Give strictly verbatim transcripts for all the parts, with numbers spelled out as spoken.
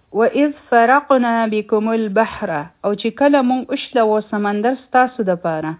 وَإِذْ فَرَقْنَا بِكُمُ الْبَحْرَ او چې کله مونږ اشلو سمندر ستاسو د پاره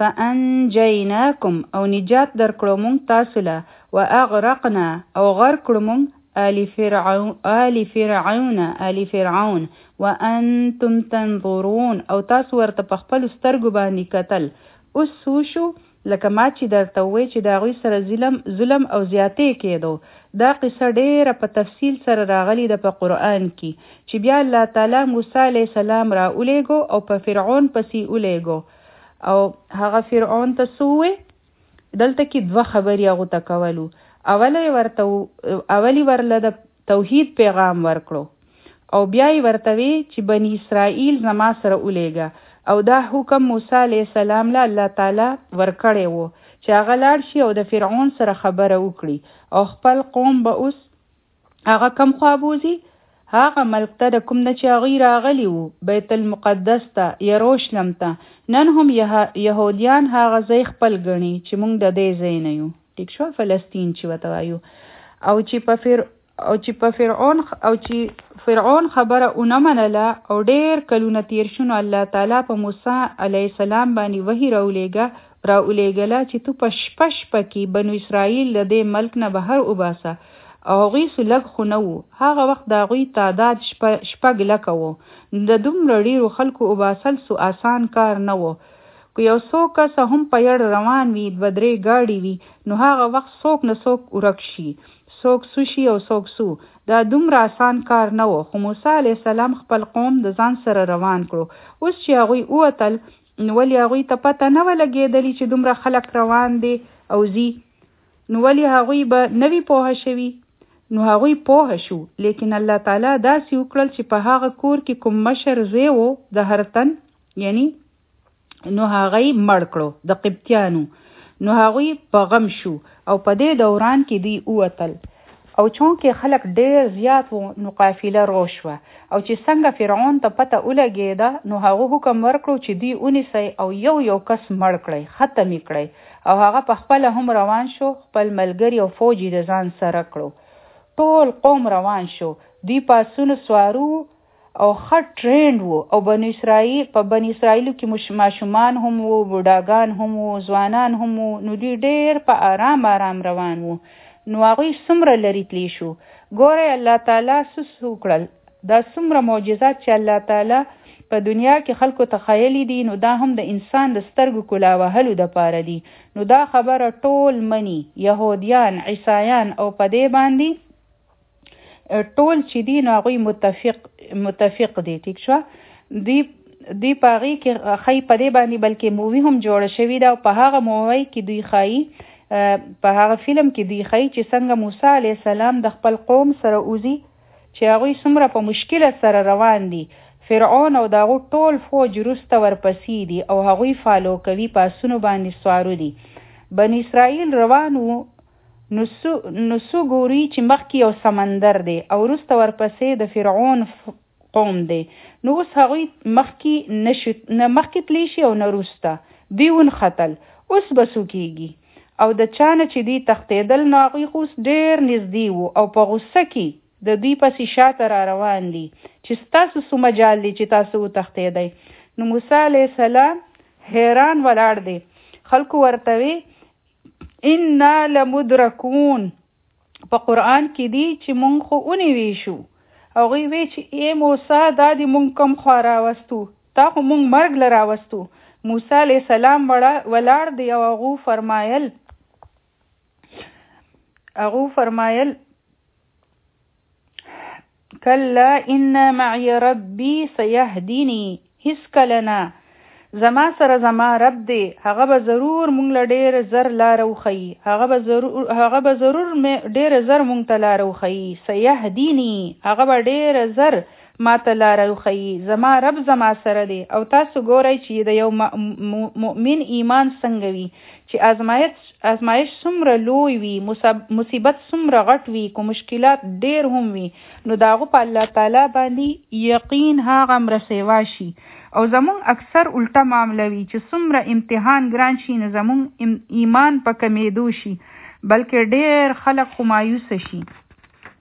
فَأَنْجَيْنَاكُمْ او نجات درکړو مونږ تاسو له وَأَغْرَقْنَا او غرق کړو مونږ آل فرعون آل فرعون آل فرعون وَأَنْتُمْ تَنْظُرُونَ او تاسو ورته په خپل سترګو باندې کتل. اوس څه شو؟ لکه ما چې درته ووی چې د هغوی سره ظلم ظلم او زیاتې کېدو. دا قصه ډېره په تفصیل سره راغلې ده په قرآن کې چې بیا الله تعالی موسی علیه السلام را ولیږو او په فرعون پسې ولیږو او هغه فرعون ته څه ووی؟ دلته کې دوه خبرې هغو ته کولو. اوله ورته اولی ورله د توحید پیغام ورکړو او بیا یې ورته وی چې بني اسرائیل زما سره ولیږه او دا حکم موسی علیه السلام له الله تعالی ورکړی و چې هغه لاړ شي او د فرعون سره خبره وکړي او خپل قوم به اوس هغه کم خوا بوځي؟ هغه ملک ته د کوم نه چې هغوی راغلي وو بیت المقدس ته یروشلم ته. نن هم یهودیان هغه ځای خپل ګڼي چې موږ د دې ځای نه یو. ټیک شو؟ فلسطین چې ورته وایو. او چې په فر او چې په فرعون او چې فرعون خبره ونه منله او ډېر کلونه تیر شنو الله تعالی په موسی علیه السلام باندې وحی راولېږه راولېږله چې تو په شپه شپه کې بنو اسرائیل له دې ملک نه بهر وباسه او هغوی څه لږ خو نه وو. هغه وخت د هغوی تعداد شپږ لکه وو. د دومره ډېرو خلکو وباسل څه آسان کار نه وو. که یو څو کسه هم په یړ روان وي دوه درې ګاډي وي نو هغه وخت څوک نه څوک ورک شي څوک سو شي او څوک سو. دا دومره آسان کار نه و خو موسی علیه السلام خپل قوم د ځان سره روان کړو. اوس چې هغوی ووتل نو ولې هغوی ته پته نه وه لګېدلې چې دومره خلک روان دي او ځي نو ولې هغوی به نه وي پوهه شوي؟ نو هغوی پوهه شو لیکن الله تعالی داسې وکړل چې په هغه کور کې کوم مشر زوی و د هر تن یعنی نو هغوی مړ کړو د قبطیانو. نو هغوی په غم شو او په دې دوران کې دوی ووتل او چونکې خلک ډېر زیات وو نو قافله رو شوه او چې څنګه فرعون ته پته ولګېده نو هغه حکم ورکړو چې دوی ونیسئ او یو یو کس مړ کړئ ختم یې کړئ او هغه په خپله هم روان شو خپل ملګري او فوج یې د ځان سره کړو. ټول قوم روان شو. دوی پاسونه سوارو او ښه ټرینډ وو او بني اسرائیل په بني اسرائیلو کې ماشومان هم وو بوډاګان هم وو ځوانان هم وو نو دوی ډېر په آرام آرام روان وو. نو هغوی څومره لرې تلی شو. ګورئ الله تعالی څه وکړل. دا څومره معجزات چې الله تعالی په دنیا کې خلکو ته ښیلي دي نو دا هم د انسان د سترګو کلا وهلو دپاره دي. نو دا خبره ټول مني یهودیان عیسایان او په دې باندې ټول چې دي نو هغوی متفق متفق دي. ټیک شوه؟ دوی دوی په هغې کې ښایي په دې باندې بلکې مووي هم جوړه شوې ده او په هغه مووی کې دوی ښایي په هغه فلم کې دوی ښایي چې څنګه موسی علیه السلام د خپل قوم سره وځي چې هغوی څومره په مشکله سره روان دي. فرعون او د هغو ټول فوج وروسته ورپسې دي او هغوی فالو کوي په اسونو باندې سوارو دي. بني اسرائیل روان وو نو څو ګوري چې مخکې یو سمندر دی او وروسته ورپسې د فرعون قوم دی. نو اوس هغوی مخکې نه مخکې تلی شي او نه وروسته دوی ونښتل. اوس به څه کېږي؟ او د چا نه چې دوی تښتېدل نو هغوی خو اوس ډېر نږدې وو او په غوسه کې د دوی پسې شاته را روان دي چې ستاسو څه مجال دی چې تاسو وتښتېدئ. نو موسی علیه السلام حیران ولاړ دی. خلکو ورته وی انا لمدرکون. په قرآن کې دی چې مونږ خو ونیوی شو. هغوی وی چې ای موسی دا دی مونږ کوم خوا راوستو تا خو مونږ مرګ له راوستو. موسی علیه السلام ولاړ دی او هغو فرمایل هغو فرمایل کلا ان معی ربی سیهدینی. هیڅ کله نه زما سره زما رب دی هغه به ضرور مونږ له ډېر زر لاره وښیي. هغه به ضرور هغه به ضرور ډېر زر مونږ ته لاره وښیي. سیهدینی هغه به ډېر زر ما ته لاره وښیي. زما رب زما سره دی. او تاسو ګورئ چې د یو مؤمن ایمان څنګه وي چې ازمایش ازمایش څومره لوی وي مصیبت څومره غټ وي که مشکلات ډېر هم وي نو د هغو په الله تعالی باندې یقین هغه مرسیوا شي. او زمون اکثر الټه معامله وي چې څومره امتحان ګران شي نو زمون ایمان په کمیدو شي بلکې ډېر خلک خو مایوسه شي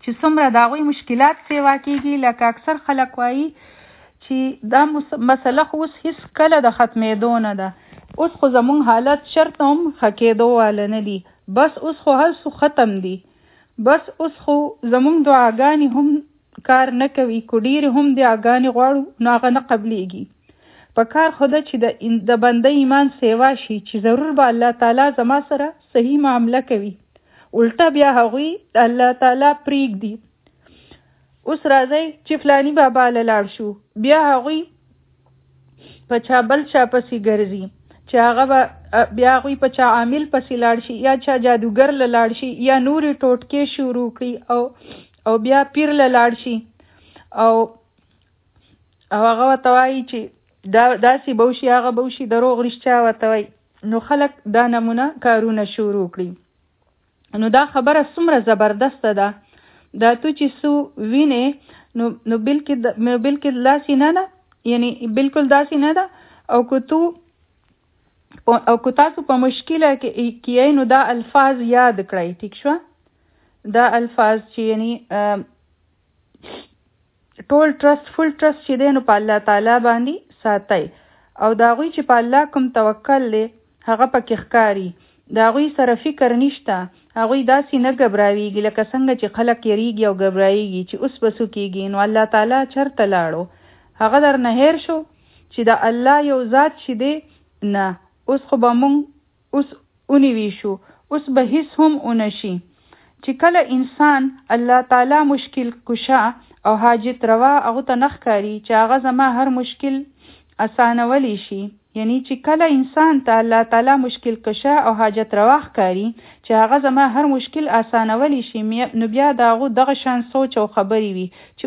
چې څومره د هغوی مشکلات سیوا کېږي. لکه اکثر خلک وایي چې دا مسله خو اوس هېڅ کله د ختمېدو نه ده. اوس خو زمونږ حالت شرط هم ښه کېدو واله نه دي. بس اوس خو هر څه ختم دي. بس اوس خو زمونږ دعاګانې هم کار نه کوي. کو ډېرې هم دعاګانې غواړو نو هغه نه قبلېږي. په کار خو ده چې د بنده ایمان سیوا شي چې ضرور به الله تعالی زما سره صحیح معامله کوي. الټه بیا هغوی د الله تعالی پرېږدي. اوس راځئ چې فلاني بابا له لاړ شو، بیا هغوی په چا بل چا پسې ګرځي چې هغه به بیا هغوی په چا عامل پسې لاړ شي یا چا جادوګر له لاړ شي یا نورې ټوټکې شروع کړي او او بیا پیر له لاړ شي او او هغه ورته وایي چې دا داسې به وشي هغه به وشي، دروغ رښتیا ورته وایي. نو خلک دا نمونه کارونه شروع کړي. نو دا خبره څومره زبردسته ده. دا تو چې څو وینې نو نو بلکې نو بلکې داسې نه ده، یعنی بلکل داسې نه ده. او که تو او که تاسو په مشکله کې نو دا الفاظ یاد کړئ. ټیک شوه؟ دا الفاظ چې یعنی ټول ټرست فل ټرست چې دی نو په الله تعالی باندې ساتئ. او دا هغوی چې په الله کوم توکل دی هغه پکې ښکاري. د هغوی سره فکر نشته. هغوی داسې نه ګبراویږي لکه څنګه چې خلک یریږي او ګبرایږي چې اوس به څه کېږي. نو الله تعالی چرته لاړو؟ هغه در نه هیر شو چې د الله یو ذات چې دی نه. اوس خو به مونږ اوس اونیوي شو، اوس به هیڅ هم اونه شي. چې کله انسان الله تعالی مشکل کشا او حاجت روا هغه ته نه ښکاري چې هغه زما هر مشکل اسانولی شي. یعنی چې کله انسان ته الله تعالی مشکل کشا او حاجت روا ښکاري چې هغه زما هر مشکل اسانولی شي، نو بیا د هغو دغه شان سوچ او خبرې وي چې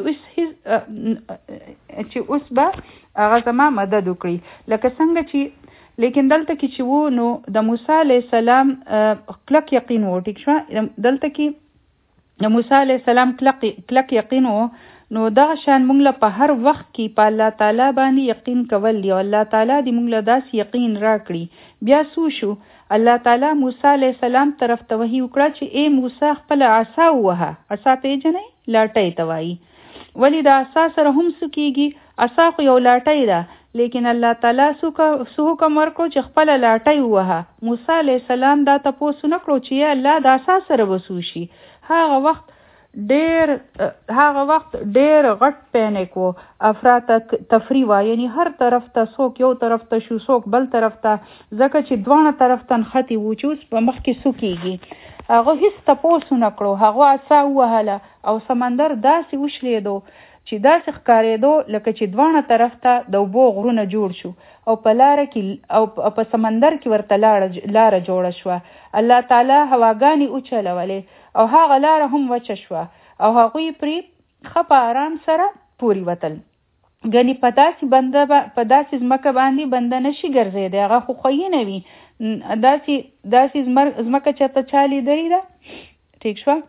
اوس چې اوس به هغه زما مدد وکړي. لکه څنګه چې لیکن دلته کې چې وو نو د موسی علیه السلام کلک یقین وو. ټیک شوه؟ دلته کې د موسی علیه السلام کلک کلک یقین وو. نو دغه شان مونږ له په هر وخت کې په الله تعالی باندې یقین کول دی او الله تعالی دې مونږ له داسې یقین راکړي. بیا څه شو؟ الله تعالی موسی علیه السلام طرف ته وحی وکړه چې ای موسی خپله عصا ووهه. عصا پیژنئ؟ لاټۍ ته وایي. ولې د عصا سره هم څه کېږي؟ عصا خو یو لاټۍ ده، لیکن الله تعالی څه حکم ورکړو چې خپله لاټۍ ووهه. موسی علیه السلام دا تپوس نه کړو چې یا الله د عصا سره به څه وشي. هغه وخت ډیر هغه وخت ډیر غټ پینیک و، افراط تفری و. یعنی هر طرف ته څوک یو طرف ته شو، څوک بل طرف ته، ځکه چې دواړه طرف ته نښتې وو چې اوس په مخ کې څه کېږي. هغه هېڅ تپوس ونه کړو. هغه عصا ووهله او سمندر داسې وشلېدو چې داسې ښکارېدو لکه چې دواړه طرف ته د اوبو غرونه جوړ شو او په لاره کې او په سمندر کې ورته لاره جوړه شوه. الله تعالی هواګانې وچلولې او هغه لاره هم وچه شوه او هغوی پرې ښه په آرام سره پورې وتل. ګنې په داسې بنده په داسې ځمکه باندې بنده نشي ګرځېدی. هغه خو خوی نه وي. داسې داسې ځمکه چېرته چا لیدلې ده؟ ټیک شوه؟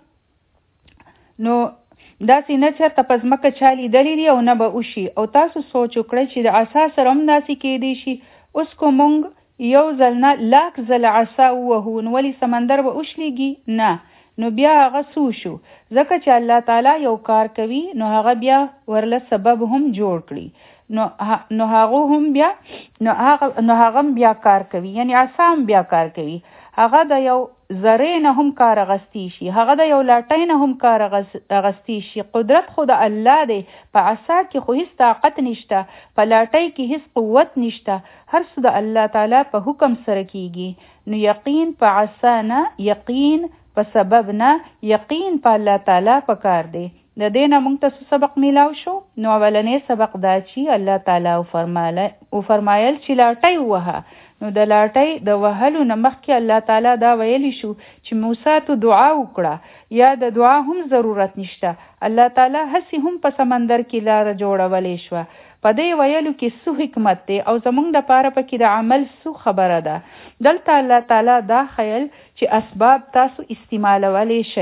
نو داسې نه چېرته په ځمکه چا لیدلې دي او نه به وشي. او تاسو سوچ وکړئ چې د عصا سره هم داسې کېدی شي. اوس کو مونږ یو ځل نه لاک ځله عصا ووهو نو ولې سمندر به وشلېږي؟ نه. نو بیا هغه څه شو؟ ځکه چې الله تعالی یو کار کوي نو هغه بیا ورله سبب هم جوړ کړي. نو نو هغه هم بیا نو هغه نو هغه هم بیا کار کوي. یعنی عصا هم بیا کار کوي. هغه د یو ذرې نه هم کار اغستی شي، هغه د یو لاټۍ نه هم کار اغستی شي. قدرت خو د الله دی. په عصا کې خو هیڅ طاقت نشته، په لاټۍ کې هیڅ قوت نشته. هر څه د الله تعالی په حکم سره کیږي. نو یقین په عصا نه، یقین په سبب نه، یقین په الله تعالی په کار دی. د دې نه موږ ته سبق میلاو شو. نو اولنې سبق دا چې الله تعالی وفرمایل چې لاټۍ ووهه. نو د لاټۍ د وهلو نه مخکې الله تعالی دا ویلی شو چې موسی ته دعا وکړه. یا د دعا هم ضرورت نشته. الله تعالی هسې هم په سمندر کې لاره جوړولی شوه. په دې ویلو کې څه حکمت دی او زموږ دپاره پکې د عمل څه خبره ده؟ دلته الله تعالی دا خیل چې اسباب تاسو استعمالولی شئ.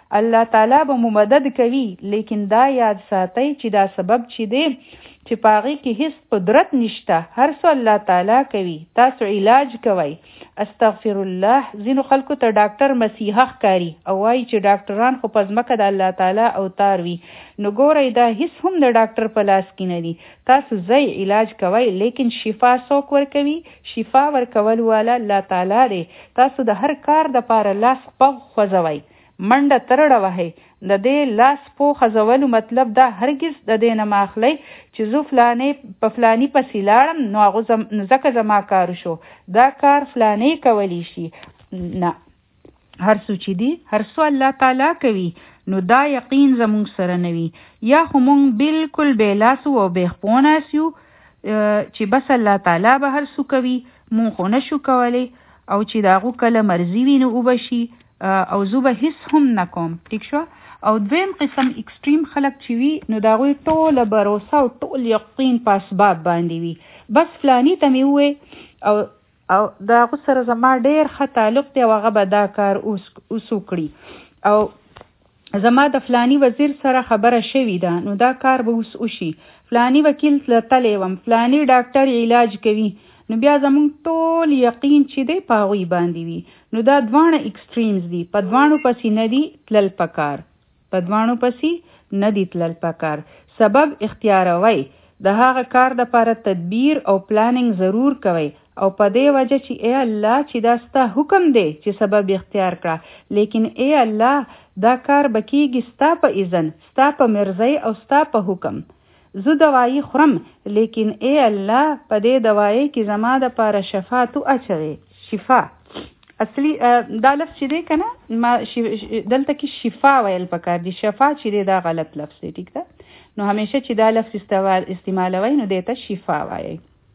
الله تعالی به مو مدد کوي، لیکن دا یاد ساتئ چې دا سبب چې دی چې پاغي کې هیڅ قدرت نشته، هر څه الله تعالی کوي. تاسو علاج کوئ. استغفر الله. ځینو خلکو ته ډاکټر مسیحه ښکاري او وایي چې ډاکټران خو په ځمکه د الله تعالی اوتار وي. نو ګورئ دا هیڅ هم د ډاکټر په لاس کې نه دي. تاسو ځئ علاج کوئ، لیکن شفا څوک ورکوي؟ شفا ورکول والا الله تعالی دی. تاسو د هر کار دپاره لاس پغ خوځوئ، منډه ترړه وهئ. د دې لاس پو خزولو مطلب دا هرگز د دې نه ماخلی چې زه فلانې په فلانی پسې لاړم نو هغه زم... ځکه زما کار شو. دا کار فلانې کولی شي. نه، هر څه چې دي هر څه الله تعالی کوي. نو دا یقین زمونږ سره نه وي، یا خو مونږ بالکل بې لاسو او بې خپو ناست یو چې بس الله تعالی به هر څه کوي، مونږ خو نشو کولی، او چې د هغو کله مرضي وي نو اوبه شي او زه به هیڅ هم نه کوم. ټیک شو. او دویم قسم اکستریم خلک چې وي نو د هغوی ټوله بروسه او ټول یقین په اسباب باندې وي. بس فلانی ته مې ووې او او د هغو سره زما ډېر ښه تعلق دی او هغه به دا کار اوس وکړي، او زما د فلانی وزیر سره خبره شوې ده نو دا کار به اوس وشي. فلانی وکیل تللی وم، فلانی ډاکټر علاج کوي، نو بیا زمونږ ټول یقین چې دی په هغوی باندې وي. نو دا دواړه اکستریمز دي. په دواړو پسې نه دي تلل پکار. په دواړو پسې نه دي تلل پکار. سبب اختیاروئ. د هغه کار دپاره تدبیر او پلانینګ ضرور کوئ، او په دې وجه چې ای الله چې دا ستا حکم دی چې سبب اختیار کړه، لیکن ای الله دا کار به کېږي ستا په اذن، ستا په مرضی او ستا په حکم. زه دوايي خورم، لیکن ای الله په دې دوايي کې زما دپاره شفا تو اچوي. شفا اصلي دا لفظ چې دی که نه، ما دلته کې شفا ویل پکار دي. شفا چې دی دا غلط لفظ دی. ټیک ده. نو همیشه چې دا لفظ استعمالوئ نو دی ته شفا وایئ.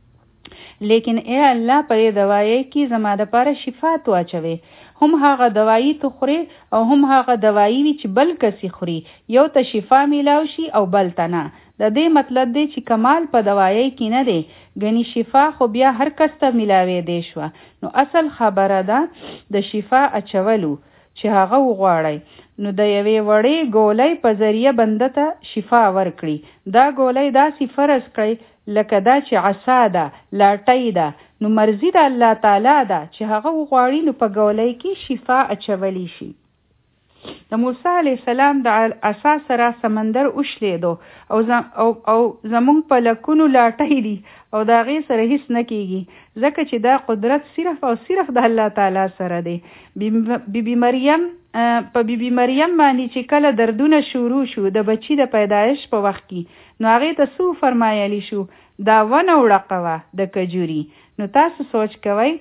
لیکن ای الله په دې دوايي کې زما دپاره شفا تو اچوي. هم هغه دوايي تو خوري او هم هغه دوايي وي چې بل کسي خوري، یو ته شفا میلاو شي او بل ته نه. د دې مطلب دی چې کمال په دوايي کې نه دی، ګنې شفا خو بیا هر کس ته میلاوي دی شوه. نو اصل خبره ده د شفا اچولو چې هغه وغواړئ، نو د یوې وړې ګولۍ په ذریعه بنده ته شفا ورکړي. دا ګولۍ داسې فرض کړئ لکه دا چې عصا ده، لاټۍ ده، نو مرضي د الله تعالی ده چې هغه وغواړي نو په ګولۍ کې شفا اچولی شي. د موسی علیه السلام د عصا سره سمندر وشلیدو او زم او, او زمونږ په لکونو لاټۍ دي او د هغې سره هیڅ نه کېږي، ځکه چې دا قدرت صرف او صرف د الله تعالی سره دی. بی بی مریم په بی بی مریم باندې چې کله دردونه شروع شو د بچی د پیدایش په وخت کې، نو هغې ته څه فرمایلی شو؟ دا ونه وړقه وه د کجوري. نو تاسو سوچ کوئ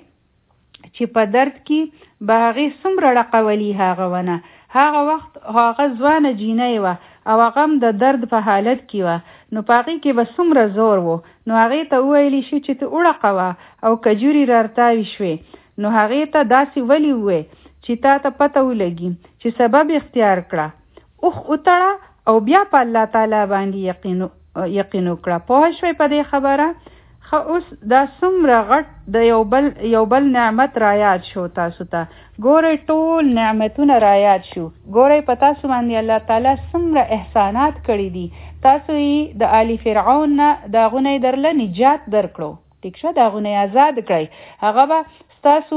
چې په درد کې به هغې څومره ړقولي هغه ونه. هغه وخت هغه ځوانه جینۍ وه او هغه هم د درد په حالت کې وه، نو په هغې کې به څومره زور و. نو هغې ته وویلی شو چې ته وړقه وه او کجوري رارتاوي شوې. نو هغې ته داسې ولې ووې چې تا ته پته ولګي چې سبب اختیار کړه، اوښ وتړه او بیا په الله تعالی باندې یقین یقین وکړه. پوه شوئ په دې خبره؟ خو اوس دا څومره غټ د یو بل یو بل نعمت رایاد شو تاسو ته. ګورئ ټول نعمتونه رایاد شو. ګورئ په تاسو باندې الله تعالی څومره احسانات کړي دي. تاسو یې د آل فرعون نه د هغو نه یې درله نجات درکړو. ټیک شو؟ د هغو نه یې آزاد کړئ. هغه به ستاسو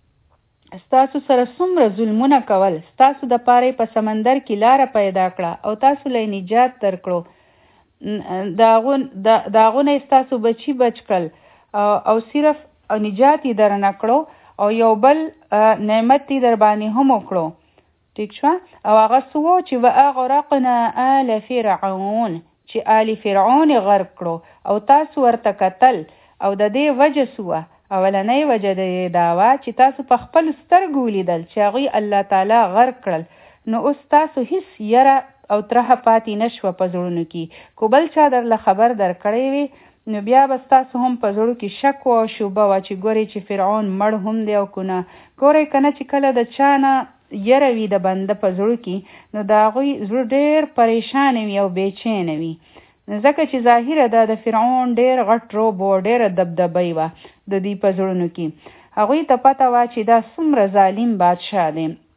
ستاسو سره څومره ظلمونه کول، ستاسو دپاره په سمندر کې لاره پیدا کړه او تاسو له نجات درکړو. د هغو نه یې ستاسو بچي بچ کړل او صرف نجات یې در نه کړو او یو بل نعمت یې در باندې هم وکړو. ټیک شوه؟ او هغه څه و چې واغرقنا آل فرعون، چې آل فرعون یې غرق کړو او تاسو ورته کتل. او د دې وجه څه وه؟ اولنۍ وجه د دې دا وه چې تاسو په خپل سترګو ولیدل چې هغوی الله تعالی غرق کړل. نو اوس تاسو هیڅ یره او ترهه پاتې نشوه په زړونو کې. کو بل چا درله خبر درکړی وي نو بیا به ستاسو هم په زړو کې شک و او شوبه وه چې ګورئ چې فرعون مړ هم دی او که نه. ګورئ که نه چې کله د چا نه یره وي د بنده په زړو کې نو د هغوی زړه ډېر پریشانه وي او بېچینه وي، ځکه چې ظاهره ده د فرعون ډېر غټ روب و، ډېره دبدبه وه د دوی په زړونو کې. هغوی ته پته وه چې دا څومره ظالم بادشاه دی.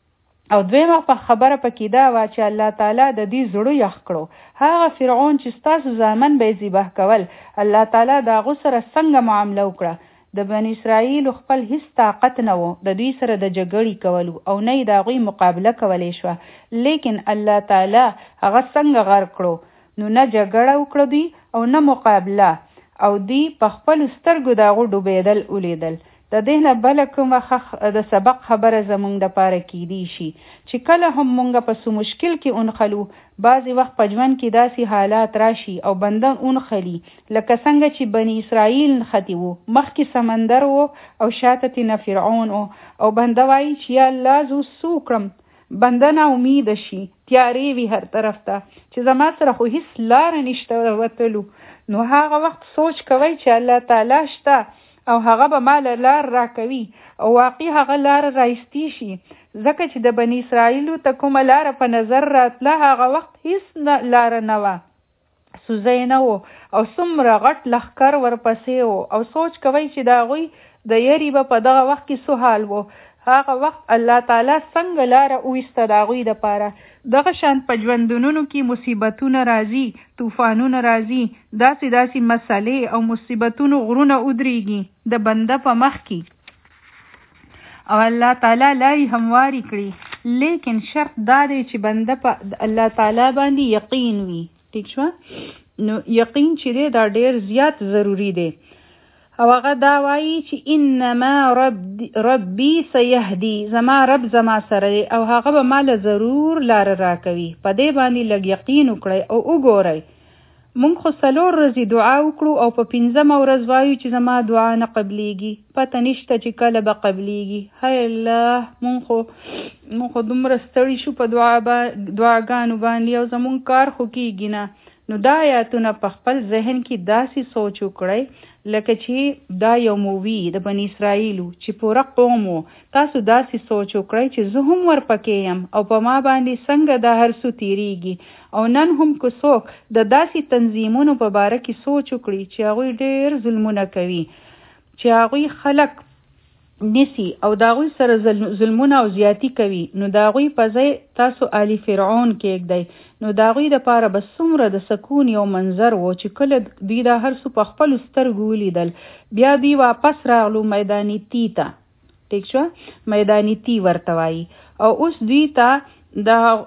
او دویمه په خبره پکې دا وا چې الله تعالی د دې زړه یخ کړو. هغه فرعون چې ستاسو ځامن به ذبح کول، الله تعالی د هغو سره څنګه معامله وکړه؟ د بني اسرائیل خپل هیڅ طاقت نه و د دوی سره د جګړې کولو او نه یې د هغوی مقابله کولی شوه، لیکن الله تعالی هغه څنګه غرق کړو؟ نو نه جګړه وکړه دوی او نه مقابله، او دوی په خپلو سترګو د هغو ډوبېدل ولیدل. د دې نه بله کومه د سبق خبره زمونږ دپاره کیدی شي چې کله هم مونږ په څه مشکل کې اونخلو، بعضې وخت په ژوند کې داسې حالات راشي او بنده اونخلي لکه څنګه چې بني اسرائیل نښتي وو، مخکې سمندر وو او شاته تېنه فرعون وو، او بنده وایي چې یا الله زه اوس څه وکړم؟ بنده نا امیده شي، تیارې وي هر طرف ته چې زما سره خو هیڅ لاره نشته وتلو. نو هغه وخت سوچ کوئ چې الله تعالی شته او هغه به مال لار را کوي، او واقعي هغه لار رایستی شي، ځکه چې د بني اسرائیلو ته کومه لاره په نظر راتله هغه وخت هیڅ لاره نه وه، سوزی نه و او څومره غټ لښکر ورپسې و، او سوچ کوئ چې د هغوی د یري به په دغه وخت کې څه حال و. هغه وخت الله تعالی څنګه لاره وویسته د هغوی دپاره. دغه شان په ژوندونونو کې مصیبتونه راځي، طوفانونه راځي، داسې داسې مسلې او مصیبتونو غرونه ودرېږي د بنده په مخ کې، او الله تعالی لارې همواري کړي، لیکن شرط دا دی چې بنده په الله تعالی باندې یقین وي. ټیک شوه؟ نو یقین چې دی دا ډېر زیات ضروری دی، او هغه دا وایي چې انما رب ربي سيهدي، زما رب زما سره دی او هغه به ماله ضرور لاره راکوي. په دې باندې لږ یقین وکړئ او وګورئ. مونږ خو څلور ورځې دعا وکړو او په پنځمه ورځ وایو چې زما دعا نه قبلیږي، پته نشته چې کله به قبلیږي. هی الله، مونږ خو مونږ خو دومره ستړي شو په دعا با دعاګانو باندې او زمونږ کار خو کېږي نه. نو دا آیاتونه په خپل ذهن کې داسې سوچ وکړئ لکه چې دا یو مووي د بني اسرائیلو چې پوره قوم و. تاسو داسې سوچ وکړئ چې زه هم ورپکې یم او په ما باندې څنګه دا هر څه تېرېږي. او نن هم که څوک د داسې تنظیمونو په باره کې سوچ وکړي چې هغوی ډېر ظلمونه کوي، چې هغوی خلک نیسي او د هغوی سره ظلمونه او زیاتی کوي، نو د هغوی په ځای تاسو آل فرعون کېږدئ. نو د هغوی دپاره به څومره د سکون یو منظر و چې کله دوی دا هر څه په خپلو سترګو ولیدل، بیا دوی واپس راغلو میداني تی ته. ټیک شوه؟ میداني تی ورته وایي. او اوس دوی ته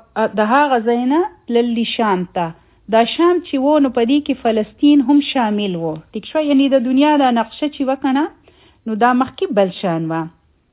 د هغه ځای نه تللي شام ته. دا شام چې و نو په دې کې فلسطین هم شامل و. ټیک شوه؟ یعنی د دنیا دا نقشه چې وه که نه، نو دا مخکې بل شان وه.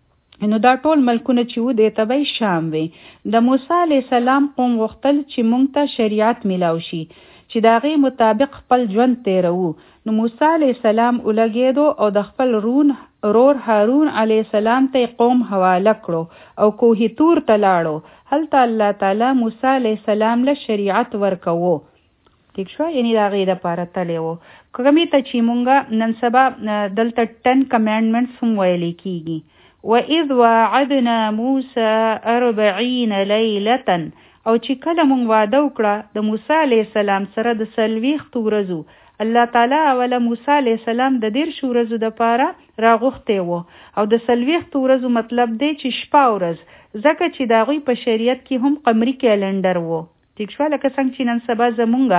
نو دا ټول ملکونه چې و دې ته به شام وي. د موسی علیه السلام قوم غوښتل چې موږ ته شریعت میلاو شي چې د هغې مطابق خپل ژوند تیروو. نو موسی علیه السلام ولګېدو او د خپل رون رور هارون علیه السلام ته قوم حواله کړو او کوه طور ته لاړو. هلته الله تعالی موسی علیه السلام له شریعت ورکوو. ٹھیک شو؟ یعنی د هغې دپاره تللی و. کومې ته چې مونږ نن سبا دلته ټن کمانډمنټس هم ویلی کېږي. وَإِذْ وَاعَدْنَا مُوسَى أَرْبَعِينَ لَيْلَةً، او چې کله مونږ واده وکړه د موسی علیه السلام سره د څلوېښتو ورځو، الله تعالی اوله موسی علیه السلام د دېرشو ورځو دپاره راغوښتی و، او د څلوېښتو ورځو مطلب دی چې شپه ورځ، ځکه چې د هغوی په شریعت کې هم قمري کیلنډر و. ټیک شوه؟ لکه څنګه چې نن سبا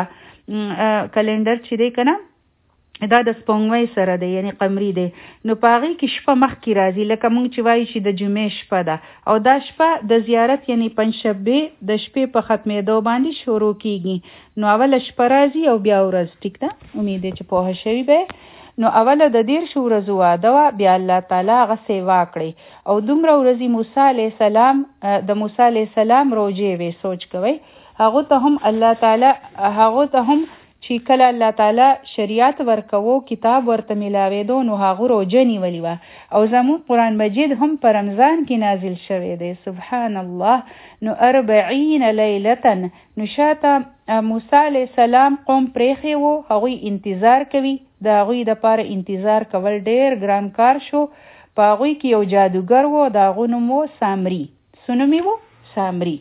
زمونږ کلنډر چې دی که نه، دا د سپوږمۍ سره دی، یعنی قمري دی. نو په هغې کې شپه مخکې راځي، لکه مونږ چې وایو چې د جمعې شپه ده، او دا شپه د زیارت یعنی پنجشنبې د شپې په ختمېدو باندې شروع کېږي. نو اوله شپه راځي او بیا ورځ. ټیک ده؟ امید دی چې پوهه شوي به. نو اوله د دېرشو ورځو واده وه، بیا الله تعالی هغه سیوا کړې، او دومره ورځې موسی علیه السلام د موسی علیه السلام روژې وې. سوچ کوئ، هغو ته هم الله تعالی هغو ته هم چې کله الله تعالی شریعت ورکوو، کتاب ورته میلاوېدو، نو هغو روژه نیولې وه. او زموږ قرآن مجید هم په رمضان کې نازل شوی دی. سبحان الله. نو اربعین لیلتن، نو شاته موسی علیه السلام قوم پریښی و، هغوی انتظار کوي. د هغوی دپاره انتظار کول ډېر ګران کار شو. په هغوی کې یو جادوګر و، د هغو نوم و سامري. څه نوم یې و؟ سامري.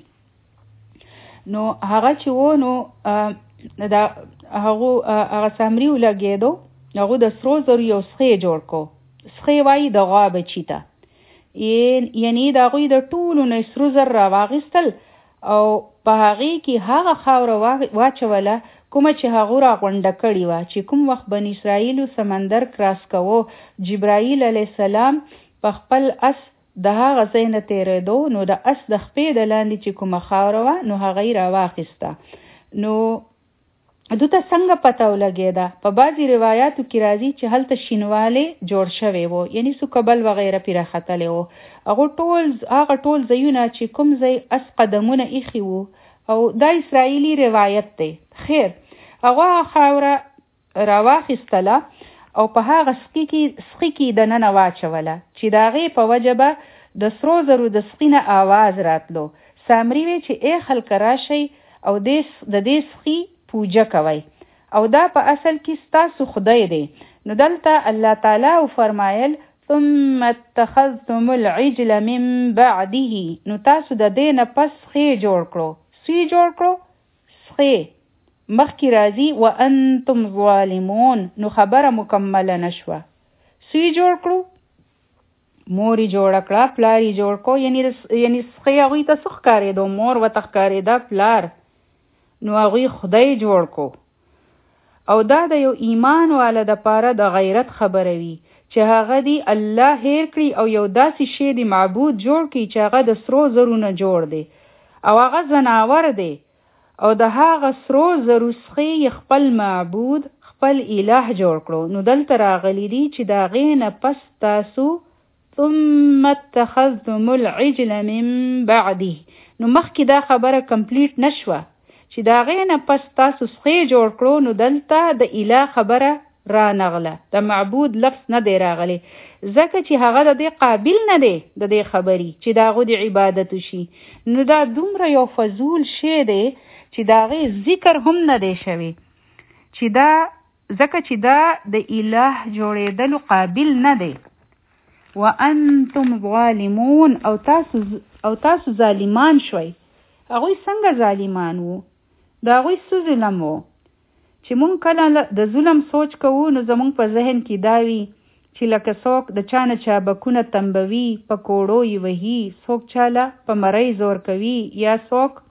نو هغه چې و نو دا هغه هغه سامري ولګېدو، هغه د سرو زرو یو سخی جوړ کو. سخی وایي د غوا بچي ته، یعنی د هغوی د ټولو نه سرو زر راواخیستل او په هغې کې هغه خاوره واچوله کومه چې هغو راغونډه کړې وه. چې کوم وخت بني اسرائیلو سمندر کراس کوو، جبرائیل علیه السلام په خپل اس د هغه ځای نه تېرېدو، نو د اس د خپې د لاندې چې کومه خاوره وه نو هغه یې راواخیسته. نو دوته څنګه پته ولګېده؟ په بعضې روایاتو کې راځي چې هلته شینوالی جوړ شوی و، یعنی سوکبل وغیره پې راختلی و. هغه ټول هغه ټول ځایونه چې کوم ځای اس قدمونه ایښي وو، او دا اسرائیلي روایت دی. خیر، هغه خاوره راواخیستله او په هغه سقي کې سقي کې دننه واچوله چې د هغې په وجه به د سرو زرو د سقي نه آواز راتلو. سامري وی چې ای خلکه راشئ او د دې سقي پوجه کوي، او دا په اصل کې ستاسو خدای دی. نو دلته الله تعالی فرمایل ثم اتخذتم العجل من بعده، نو تاسو د دې نه پس سخې جوړ کړو. سخې جوړ کړو سخې مخکې راځي وانتم ظالمون، نو خبره مکمله نشوه. سخې جوړ کړو، مور یې جوړه کړه، پلار یې جوړ کړو، یعنی یعنی سخې هغوی ته څه ښکارېدو؟ مور ورته ښکارېده، پلار، نو هغوی خدای جوړ کو. او دا د یو ایمان والا د پاره د غیرت خبره وي چې هغه دی الله هیر کړي او یو داسې شی دی معبود جوړ کړي چې هغه د سرو زرو نه جوړ دی او هغه ځناور دی، او د هغه سرو زرو څخه خپل معبود خپل الہ جوړ کړو. نو دلته راغلی دی چې د هغې نه پس تاسو ثم اتخذتم العجل من بعده، نو مخکې دا خبره کمپلیټ نشوه چې د هغې نه پس تاسو سخې جوړ کړو. نو دلته د الہ خبره را نغله، د معبود لفظ نه دی راغلی، ځکه چې هغه د دې قابل نه دی د دې خبرې چې د هغو د عبادت وشي. نو دا دومره یو فضول شی دی چې د هغې ذکر هم نه دی شوی، چې دا ځکه چې دا د الہ جوړېدلو قابل نه دی. وانتم ظالمون، او تاسو او تاسو ظالمان شوي. هغوی څنګه ظالمان وو؟ دا هغوی څه ظلم وو؟ چې مونږ کله د ظلم سوچ کوو نو زمونږ په ذهن کې دا وي چې لکه څوک د چا نه چابکونه تنبوي، په کوړو یې وهي، څوک چاله په مرۍ زور کوي، یا څوک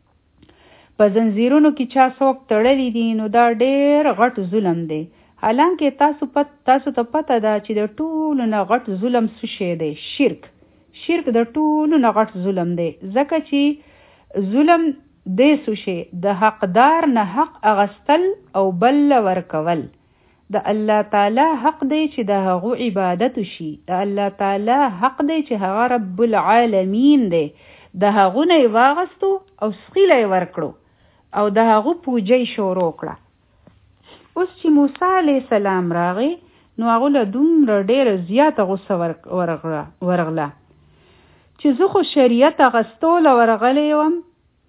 په زنځیرونو کې چا څوک تړلی دي، نو دا ډېر غټ ظلم دی. حالانکه تاسو پت تاسو ته پته ده چې د ټولو نه غټ ظلم څه شی دی؟ شرک. شرک د ټولو نه غټ ظلم دی، ځکه چې ظلم دی څه شی؟ د حقدار نه حق اغستل او بل ورکول. د الله تعالی حق دی چې د هغو عبادت وشي، د الله تعالی حق دی چې هغه رب العالمین دی، د هغو نه یې واغستو او سخیله یې ورکړو او د هغو پوجه یې شروع کړه. اوس چې موسی علیه السلام راغی نو هغو له دومره ډېره زیاته غوسه ورغله چې زه خو شریعت اغستو له ورغلی وم،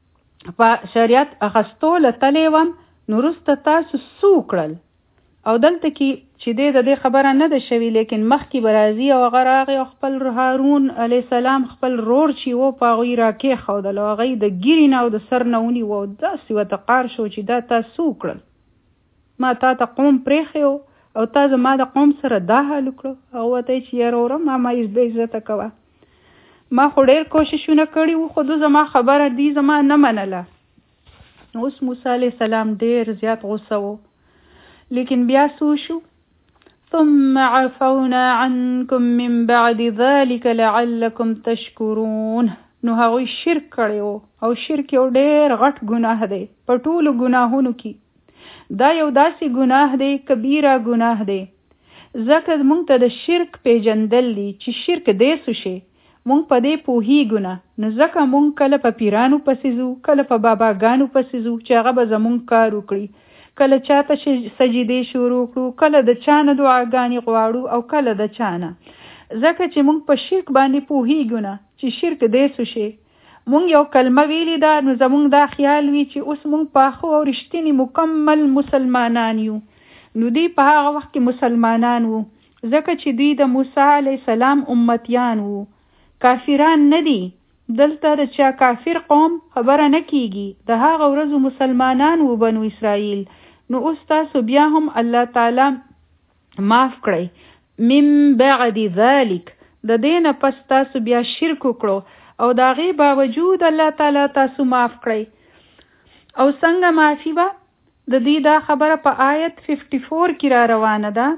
په شریعت اخستو لتلی وم، نو وروسته تاسو څه وکړل؟ او دلته کې چې دی د دې خبره نه ده شوې، لیکن مخکې به راځي او هغه راغی او خپل هارون علیه السلام خپل رور چې و په هغوی را کېښودل او هغه یې د ګیرې نه او د سر نه ونیو او داسې ورته قار شو چې دا تا څه وکړل؟ ما تا ته قوم پرېښی او تا زما د قوم سره دا حال وکړو؟ هغه ورته یې چې یاره وره ما ما بې عزته کوه، ما خو ډېر کوششونه کړي وو خو دو زما خبره دی زما نه منله. اوس موسی علیه السلام ډېر زیات غوسه و، لیکن بیا څه شو؟ ثم عفونا عنكم من بعد ذلك لعلكم تشکرون. نو هغوی شرک کړی و، او شرک یو ډېر غټ ګناه دی په ټولو ګناهونو کې. دا یو داسې ګناه دی، کبیره ګناه دی، ځکه موږ ته د شرک پیژندل دي چې شرک دی څه شی، مونږ په دې پوهیږو نه، نو ځکه مونږ کله په پیرانو پسې ځو، کله په باباګانو پسې ځو چې هغه به زمونږ کار وکړي، کله چاته سجدې شروع کړو، کله د چا نه دعاګانې غواړو او کله د چا نه، ځکه چې مونږ په شرک باندې پوهیږو نه چې شرک دی څه شی. مونږ یو کلمه ویلې ده نو زمونږ دا خیال وي چې اوس مونږ پاخه او رښتینی مکمل مسلمانان یو. نو دوی په هغه وخت کې مسلمانان وو، ځکه چې دوی د موسی علیه السلام امتیان وو، کافران نه دي. دلته د چا کافر قوم خبره نه کیږي، د هغه ورځو مسلمانان وو بنو اسرائیل. نو اوس تاسو بیا هم الله تعالی معاف کړئ. من بعد ذلک، د دې نه پس تاسو بیا شرک وکړو او د هغې باوجود الله تعالی تاسو معاف کړئ. او څنګه معافي به؟ د دې دا خبره په آیت ففټي فور کې را روانه ده،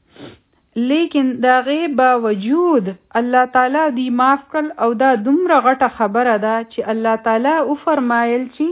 لیکن د هغې باوجود الله تعالی دی معاف کړل. او دا دومره غټه خبره ده چې الله تعالی وفرمایل چې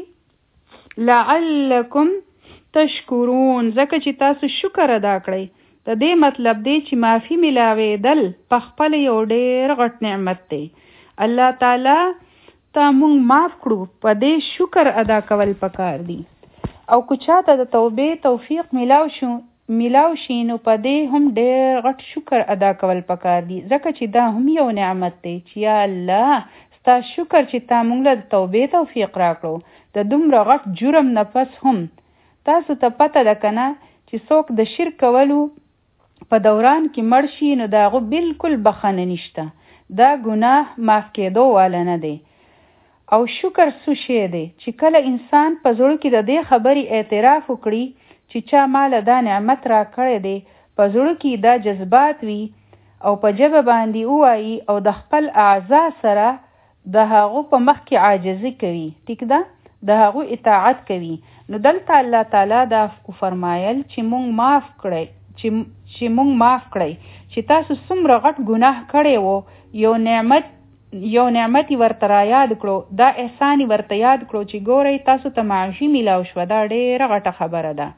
لعلکم تشکرون، ځکه چې تاسو شکر ادا کړئ. د دې مطلب دی چې معافي ملاوېدل په خپل یو ډېر غټ نعمت دی. الله تعالی ته موږ معاف کړو، په دې شکر ادا کول پکار دي. او که چاته د توبې توفیق ملاو شو ملاو شي نو په دې هم ډېر غټ شکر ادا کول پکار دي، ځکه چې دا هم یو نعمت دی چې یا الله ستا شکر چې تا موږ له توبې توفیق راکړو. د دومره غټ جرم نه پس هم تاسو ته پته ده که نه چې څوک د شرک کولو په دوران کې مړ شي نو د هغه بالکل بخښنه نشته، دا ګناه معاف کېدو والا نه دی. او شکر څه شی دی چې کله انسان په زړه کې د دې خبرې اعتراف وکړي چې چا ماله دا نعمت را کړی دی، په زړه کې دا جذبات وي او په ژبه باندې ووایي او د خپل اعضا سره د هغو په مخ کې عاجزي کوي، ټیک ده، د هغو اطاعت کوي. نو دلته الله تعالی دا فرمایل چې مونږ معاف کړئ چې چې مونږ معاف کړئ چې تاسو څومره غټ ګناه کړی وو، یو نعمت یو نعمت ورته را یاد کړو، دا احسان ورته یاد کړو چې ګورئ تاسو ته معاشي میلاو شوه. دا ډېره غټه خبره ده،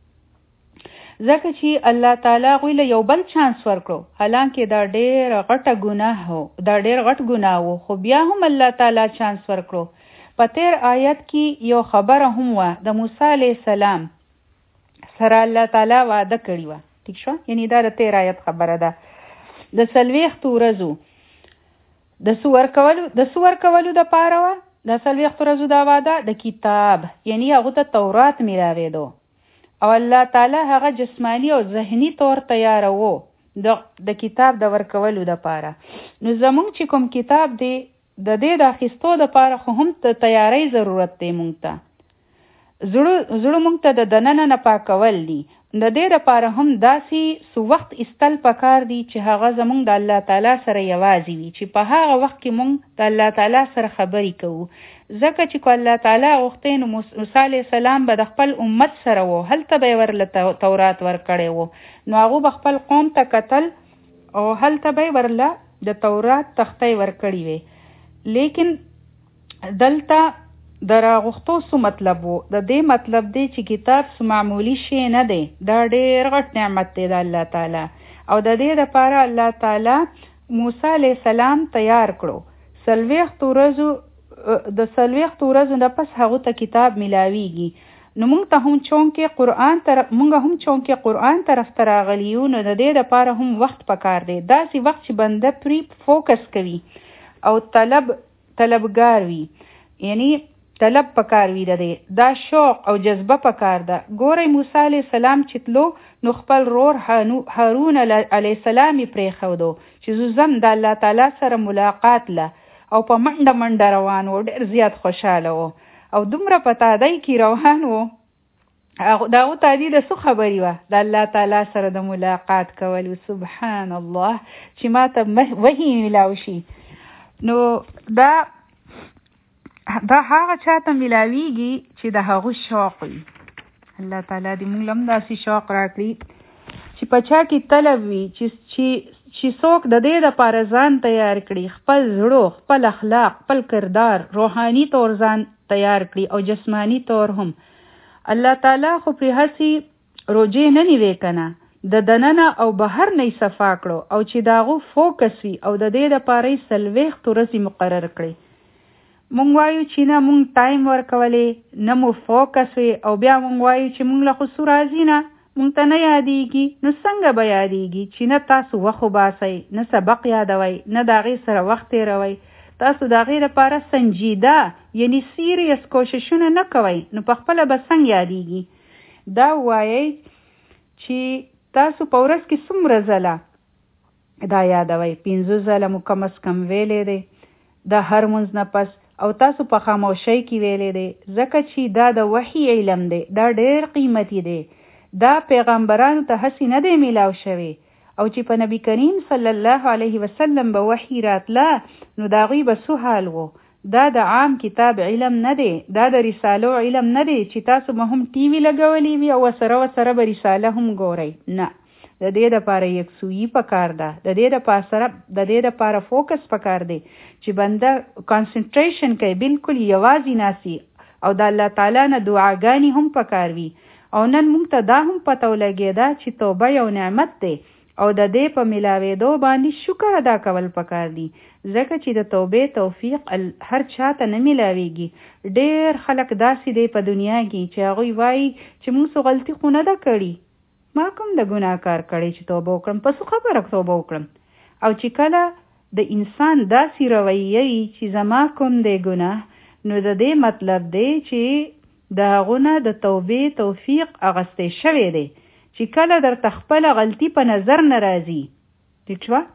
ځکه چې الله تعالی هغوی له یو بل چانس ورکړو، حالانکې دا ډېره غټه ګناه و، دا ډېر غټ ګناه و، خو بیا هم الله تعالی چانس ورکړو. په تیر آیت کې یو خبره هم وه، د موسی علیه السلام سره الله تعالی وعده کړې وه، ټیک شو، یعنی دا د تیر آیت خبره ده. د څلوېښتو ورځو د څه ورکولو د څه ورکولو دپاره وه، د څلوېښتو ورځو دا وعده د کتاب، یعنی هغو ته تورات میلاوېدو او الله تعالی هغه جسمانی او ذهني طور تیارو د د کتاب د ورکولو دپاره. نو زمونږ چې کوم کتاب دی د دې د اخیستو دپاره خو هم د تیاری ضرورت دی. مونږ ته زړه زړه مونږ ته د دننه نه پاکول دي. د دې دپاره هم داسې څه وخت ایستل پکار دي چې هغه زمونږ د الله تعالی سره یوازې وي، چې په هغه وخت کې مونږ د الله تعالی سره خبرې کوو. ځکه چې که الله تعالی غوښتی نو موسی علیه السلام به د خپل امت سره و، هلته به یې ورله تورات ورکړی و، نو هغو به خپل قوم ته کتل او هلته به یې ورله د تورات تختۍ ورکړې وې. لیکن دلته د راغوښتو څه مطلب و؟ د دې مطلب دی چې کتاب څه معمولي شی نه دی، دا ډېر غټ نعمت دی د الله تعالی. او د دې دپاره الله تعالی موسی علیه السلام تیار کړو. څلوېښتو ورځو د څلوېښتو ورځو نه پس هغو ته کتاب میلاویږي. نو موږ ته هم چونکې قرآن طرف موږ هم چونکې قرآن طرف ته راغلي یو، نو د دې دپاره هم وخت پکار دی، داسې وخت چې بنده پرې فوکس کوي او طلب طلبګار وي، یعنی طلب پکار وي. د دې دا شوق او جذبه پکار ده. ګورئ موسی علیه السلام چې تلو نو خپل رور هارون علیه السلام یې پرېښودو چې زه ځم د الله تعالی سره ملاقات له، او په منډه منډه روان و، ډېر زیات خوشحاله و او دومره په تادۍ کې روان و. د هغو تادي د څه خبرې وه؟ د الله تعالی سره د ملاقات کول. سبحان الله چې ما ته وحي میلاو شي. نو دا دا هغه چاته میلاویږي چې د هغو شوق وي. الله تعالی دې موږ هم داسې شوق راکړي چې په چا کې طلب وي، چې چې چې څوک د دې دپاره ځان تیار کړي، خپل زړه، خپل اخلاق، خپل کردار روحاني طور ځان تیار کړي او جسمانی طور هم. الله تعالی خو پرې هسې روجې نه نیوې که نه، د دننه او بهر نه یې صفا کړو او چې د هغو فوکس وي او د دې دپاره یې څلوېښت ورځې مقرر کړي. مونږ وایو چې نه مونږ ټایم ورکولی، نه مو فوکس وي، او بیا مونږ وایو چې مونږ له خو څه راځي نه، مونږ ته نه یادېږي. نو څنګه به یادېږي چې نه تاسو وخت وباسئ، نه سبق یادوئ، نه د هغې سره وخت تېروئ، تاسو د هغې لپاره سنجیده یعنی سیریس کوششونه نه کوئ، نو په خپله به څنګه یادېږي؟ دا ووایئ چې تاسو په ورځ کې څومره ځله دا یادوئ. پنځه ځله مو کم از کم ویلی دی د هر مونځ نه پس، او تاسو په خاموشۍ کې ویلی دی، ځکه چې دا د وحي علم دی، دا ډېر قیمتي دی. دا پیغمبرانو ته هسې نه دی میلاو شوی، او چې په نبی کریم صلی الله علیه وسلم به وحی راتله نو د هغوی به څه حال و؟ دا د عام کتاب علم نه دی، دا د رسالو علم نه دی چې تاسو به هم ټي وي لګولی وي او ورسره ورسره به رساله هم ګورئ. نه، د دې دپاره یکسویي پکار ده، د دې دپاره د دې دپاره فوکس پکار دی چې بنده کانسنټریشن کوي، بالکل یوازې ناسي او د الله تعالی نه دعاګانې هم پکار وي. او نن موږ ته دا هم پته ولګېده چې توبه یو نعمت دی او د دې په ملاوېدو باندې شکر ادا کول پکار دي، ځکه چې د توبې توفیق هر چاته نه ملاویږي. ډېر خلک داسې دی په دنیا کې چې هغوی وایي چې موږ څه غلطي خو نه ده کړې، ما کوم د ګناه کار کړی چې توبه وکړم، په څه خبره توبه وکړم. او چې کله د انسان داسې رویه وي چې زما کوم دی ګناه، نو د دې مطلب دی چې د هغو نه د توبې توفیق اغستی شوی دی چې کله درته خپله غلطي په نظر نه راځي، ټیک شوه؟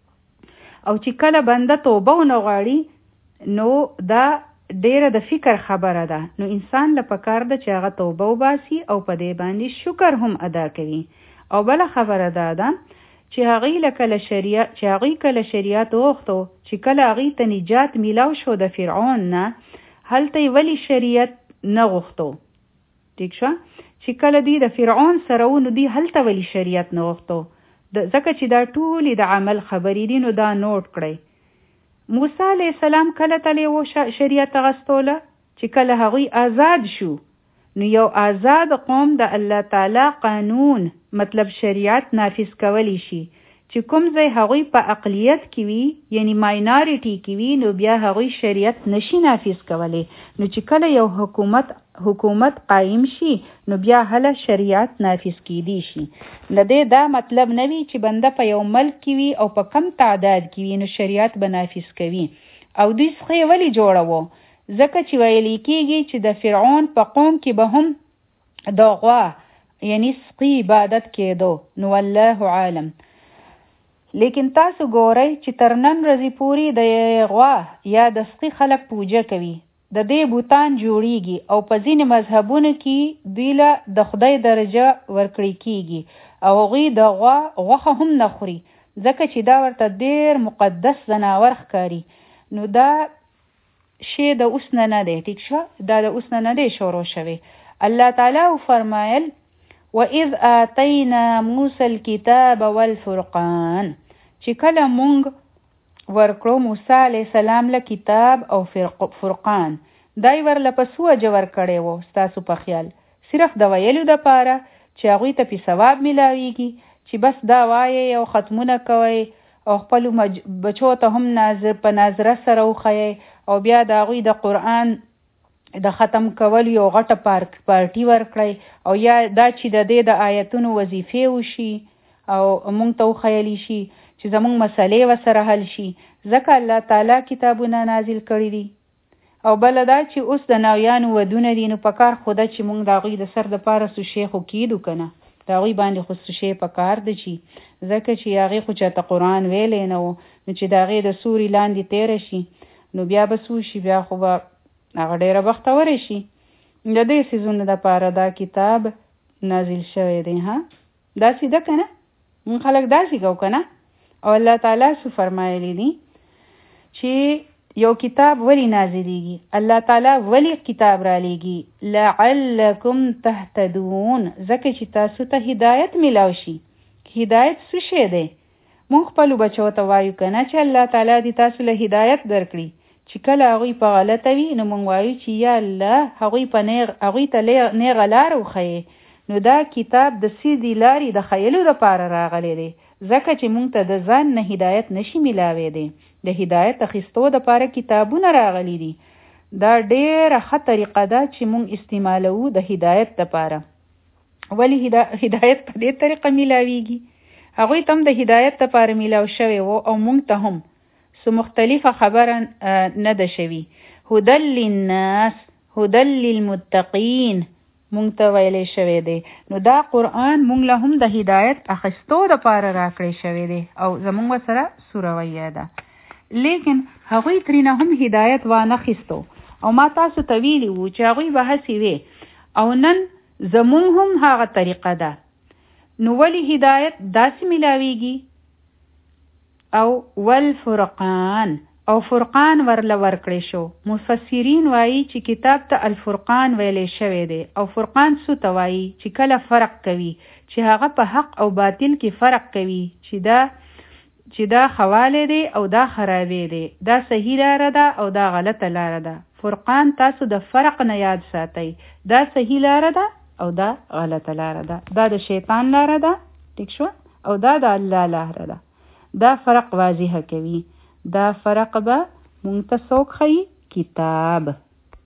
او چې کله بنده توبه ونه غواړي نو دا ډیره د فکر خبره ده، نو انسان له پکار ده چې هغه توبه وباسي او په دې باندې شکر هم ادا کوي. او بله خبره دا ده چې هغوی له کله شریعت چې هغوی کله شریعت وغوښتو چې کله هغوی ته نجات میلاو شو د فرعون نه، هلته یې ولې شریعت نه غوښتو؟ ټیک شوه؟ چې کله دی د فرعون سره و نو دی هلته ولې شریعت نه غوښتو؟ ځکه چې دا ټولې د عمل خبرې دي، نو دا نوٹ کړئ. موسی علیه السلام کله تلی و شریعت اغستوله؟ چې کله هغوی آزاد شو، نو یو آزاد قوم د الله تعالی قانون مطلب شریعت نافذ کولی شي. چې کوم ځای هغوی په اقلیت کې وي یعنی ماینارټي کې وي، نو بیا هغوی شریعت نشي نافذ کولی. نو چې کله یو حکومت حکومت قائم شي نو بیا هله شریعت نافذ کیدی شي. د دې دا مطلب نه وي چې بنده په یو ملک کې وي او په کم تعداد کې وي نو شریعت به نافذ کوي. او دوی څخه ولې جوړه وه؟ ځکه چې ویلی کېږي چې د فرعون په قوم کې به هم د غوا یعنی سقي عبادت کېدو، نو والله عالم. لیکن تاسو ګورئ چې تر نن ورځې پورې د غوا یا د سقي خلک پوجه کوي، د دې بوتان جوړیږي او په ځینې مذهبونو کې دوی له د خدای درجه ورکړی کېږي او هغوی د غوا غوښه هم نه خوري ځکه چې دا ورته ډېر مقدس ځناور ښکاري. نو دا شی د اوس نه نه دی، ټیک شوه؟ دا د اوس نه نه دی شروع شوی. الله تعالی فرمایل وَإِذْ آتَيْنَا مُوسَى الْكِتَابَ وَالْفُرْقَانَ، چې کله مونږ ورکړو موسی علیه السلام له کتاب او فرقان، دای ورله په څه وجه ورکړی و ستاسو په خیال؟ صرف د ویلو دپاره چې هغوی ته پې ثواب میلاویږي چې بس دا وایئ او ختمونه کوئ او خپلو بچو ته هم ناظر په ناظره سره وښیئ او بیا د هغوی د قرآن د ختم کول یو غټه پارک پارټي ورکړئ او یا دا چې د دې د آیتونو وظیفې وشي او مونږ ته وښیلی شي چې زمونږ مسلې ورسره حل شي، ځکه الله تعالی کتابونه نازل کړي دي. او بله دا چې اوس د ناویانو ودونه دي، نو په کار خو ده چې مونږ د هغوی د سر دپاره څه شی خو کیدو که نه، د هغوی باندې خو څه شی په کار ده چې ځکه چې هغې خو چاته قرآن ویلی نه و، نو چې د هغې د سوري لاندې تیره شي نو بیا به څه وشي؟ بیا خو به هغه ډېره بختوره شي. د دې څیزونو دپاره دا کتاب نازل شوی دی. ها داسې ده که نه؟ مونږ خلک داسې کوو که نه؟ او الله تعالی څه فرمایلی دي چې یو کتاب ولی نازلیږي؟ الله تعالی ولی کتاب را لیږي؟ لعلکم تهتدون، ځکه چې تاسو ته هدایت میلاو شي. هدایت څه شی دی؟ مونږ خپلو بچو ته وایو که نه چې الله تعالی دې تاسو له هدایت درکړي، چې کله هغوی په غلطه وي نو مونږ وایو چې یا الله هغوی په نیغ هغوی ته نیغه لاره وښیې. نو دا کتاب د سیدې لارې د ښیلو دپاره راغلی دی، ځکه چې مونږ ته د ځان نه هدایت نشي میلاویدی. د هدایت اخیستو دپاره کتابونه راغلی دي. دا ډېره ښه طریقه ده چې مونږ استعمالوو د هدایت دپاره. ولی هدایت په دې طریقه میلاویږي؟ هغوی ته هم د هدایت دپاره میلاو شوی و او مونږ ته هم سو مختلفه خبره نه ده شوي. هدى للناس هدى للمتقین مونږ ته ویلی شوی دی. نو دا قرآن مونږ له هم د هدایت اخیستو دپاره راکړی شوی دی او زمونږ ورسره سورویه ده. لیکن هغوی ترېنه هم هدایت وانخیستو او ما تاسو ته ویلي وو چې هغوی به هسې وې او نن زمونږ هم هغه طریقه ده. نو ولی هدایت داسې ملاویږي؟ او والفرقان او فرقان ورله ورکړی شو. مفسرین وایي چې کتاب ته الفرقان ویلې شوی دی او فرقان څه ته وایي؟ چې کله فرق کوي، چې هغه په حق او باطل کې فرق کوي، چې دا چې دا خواله دی او دا خرابې دی، دا صحیح لاره ده او دا غلطه لاره ده. فرقان تاسو د فرق نه یاد ساتئ، دا صحیح لاره ده او دا غلطه لاره ده، دا د شیطان لاره ده، ټیک شو، او دا د الله لاره ده. دا فرق واضح کوي. دا فرق به مونږ ته څوک ښیي؟ کتاب.